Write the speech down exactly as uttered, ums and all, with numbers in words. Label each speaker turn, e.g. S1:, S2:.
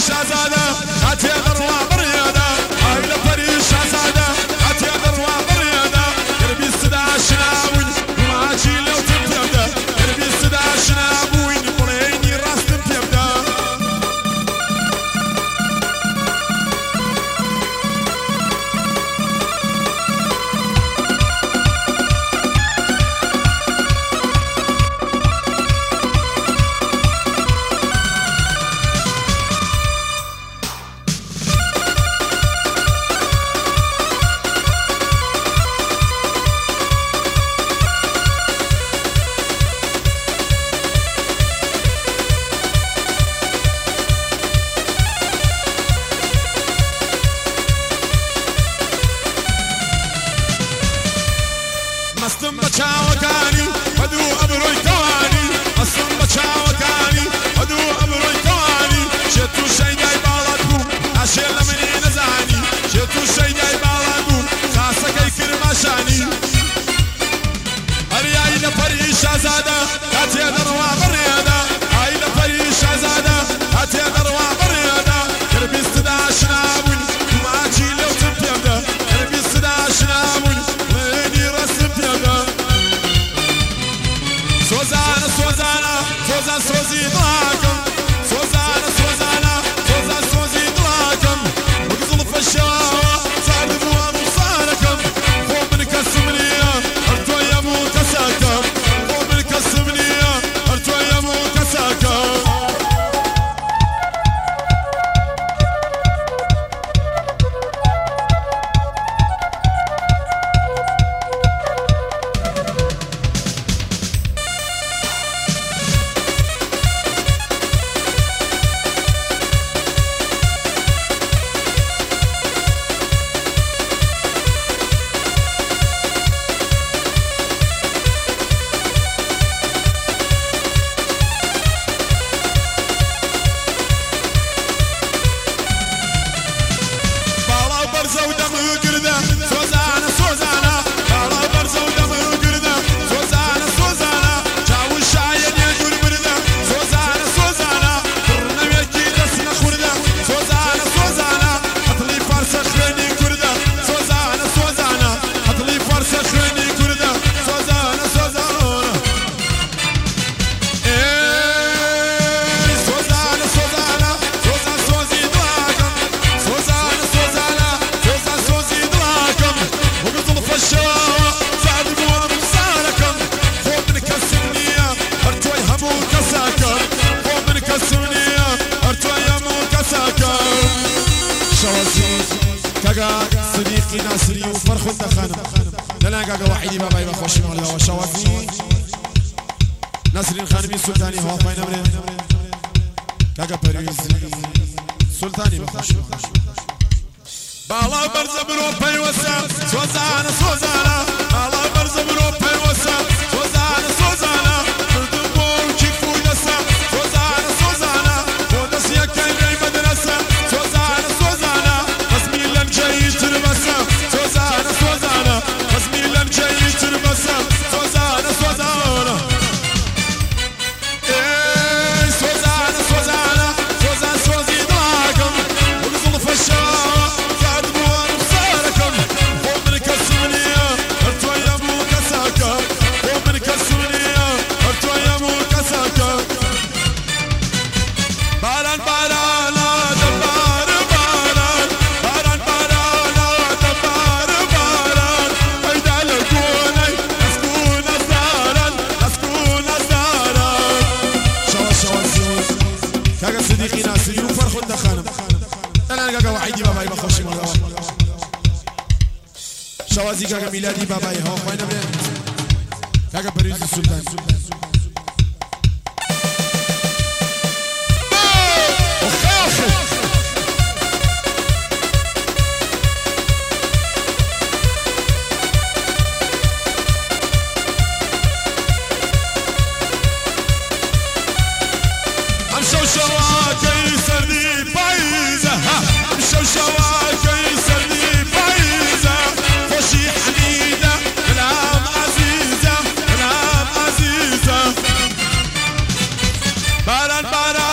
S1: شازادة هاتي ذروة بريادة هاي لبري شازادة هاتي ذروة بريادة قربي السدا شناوين وماجي لو تبدا قربي السدا شناوين بريني راس تبدا مستم بچاوکانی بدو امروی توانی مستم بچاوکانی بدو امروی توانی شتو شیدای بالات بو اشیل منی نزانی شتو شیدای بالات بو خاصکی کرماشانی هریای لپری شازاده هاتی دروا بریاده های لپری شازاده هاتی دروا بریاده کربی صدا شنابون ماچی لو تبدا کربی صدا شنابون سوزانا سوزانا سوزان سوزي ضاكم سوزانا سوزانا سوزان سوزي ضاكم وقزل في الشواوة صار دموع مصاركم فوق من كسمنية ارتوى يا مو كساكم فوق من كسمنية ارتوى يا مو كساكم سوزانا سوزانا بالا برزا ودم وقرده سوزانا سوزانا جاو الشاين يقول برده سوزانا سوزانا برنا ويكي رسنا خورده سوزانا سوزانا هتلي فارسة خريني كرده سوزانا سوزانا هتلي فارسة خريني كرده سوزانا سوزانا ايه سوزانا سوزانا سوزان سوزي دواكم سوزانا سوزانا سوزان سوزي الشواوة سعد بوام مساركم فوق من كسمنية ارتوي همو كساكم فوق من كسمنية ارتوي همو كساكم شوازي كاقا صديقي ناصري وفرخ الدخانم لنا كاقا وحيدي باباي بخوشي مالله وشوازي ناصري الخانمي سلطاني هو فاين امرين كاقا بريزي سلطاني بخوشي بالا برز بروبي وسا سوزانا سوزانا بالا برز بروبي وسا سوزانا سوزانا تردبو كيفو يسا سوزانا سوزانا ودس يكاي مدرسة سوزانا سوزانا قسمي لم جاي تربسا سوزانا سوزانا قسمي لم جاي تربسا سوزانا سوزانا ايه سوزانا سوزانا سوزان سوزي ضاكم وقصل في الشارع صديقي ناصري وفرخ الدخانم انا كاكا وحيدي باباي بخوشي مالله شوازي كاكا ميلادي باباي هو فاينا بين كاكا بريز السلطان para